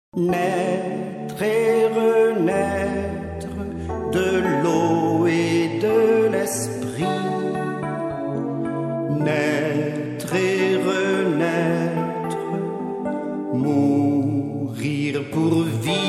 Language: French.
Naître et renaître de l'eau et de l'esprit. Naître et renaître, mourir pour vivre.